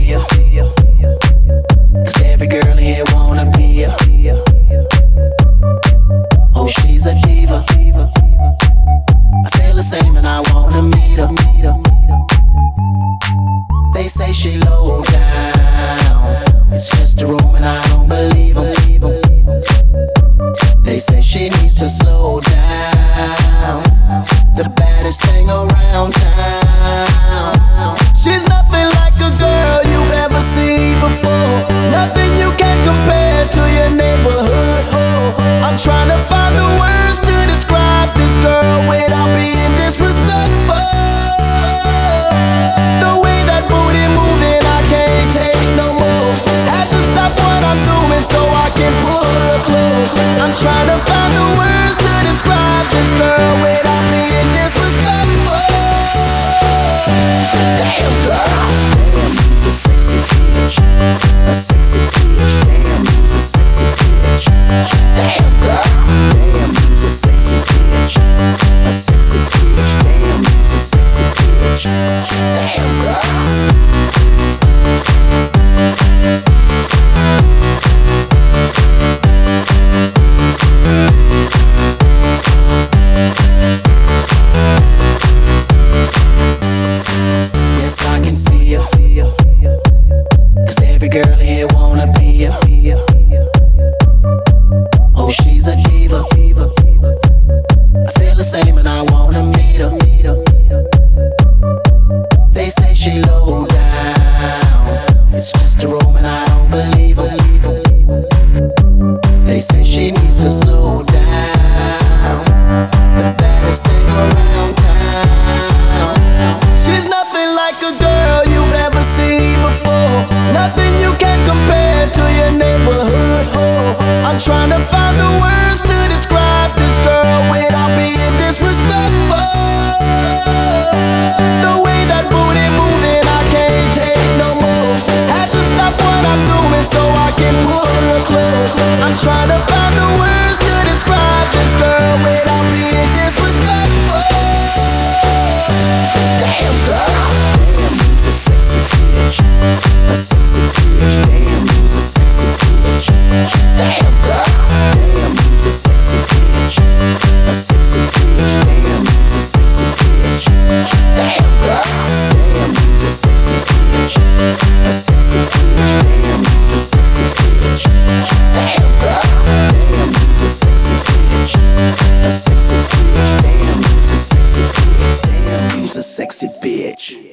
ya. 'Cause every girl in here wanna be ya. Oh, she's a diva. I feel the same and I wanna meet her. They say she low down, it's just a room and I don't believe 'em. They say she needs to slow down, the baddest thing around town. She's nothing like a girl you've ever seen before, nothing you can compare to your neighborhood. I'm trying to find the words to describe this girl without being disrespectful. The way that booty moving, I can't take no more. Had to stop what I'm doing so I can pull her close. I'm trying to find the words to describe this girl without being disrespectful. Damn girl, damn, you's a sexy bitch, a sexy bitch. Damn, you's a sexy bitch. Damn girl, damn, you's a sexy bitch, a sexy bitch. Damn, you's a sexy bitch. Damn girl. Yes, I can see ya. 'Cause every girl here wanna be ya. Oh, she's a diva. I feel the same and I wanna meet her. They say she low down, it's just a room and I don't believe 'em. They say she needs to slow down, the baddest thing around town. She's nothing like a girl you've ever seen before, nothing you can compare to your neighborhood. I'm trying to find the words to describe this girl without being disrespectful. The way that booty moving, I can't take no more. Had to stop what I'm doing so I can pull her close. I'm trying to find the words to describe this girl without being disrespectful. Damn girl, damn, you's a sexy bitch, a sexy bitch. Damn, you's a sexy bitch. Damn girl, damn, you's a sexy bitch, a sexy bitch. Damn, you's a sexy bitch. Damn girl, damn, you's a sexy bitch, a sexy bitch. Damn, you's a sexy bitch. Damn girl, damn, you's a sexy bitch, a sexy bitch. Damn, you's a sexy bitch. Damn, you's a sexy bitch.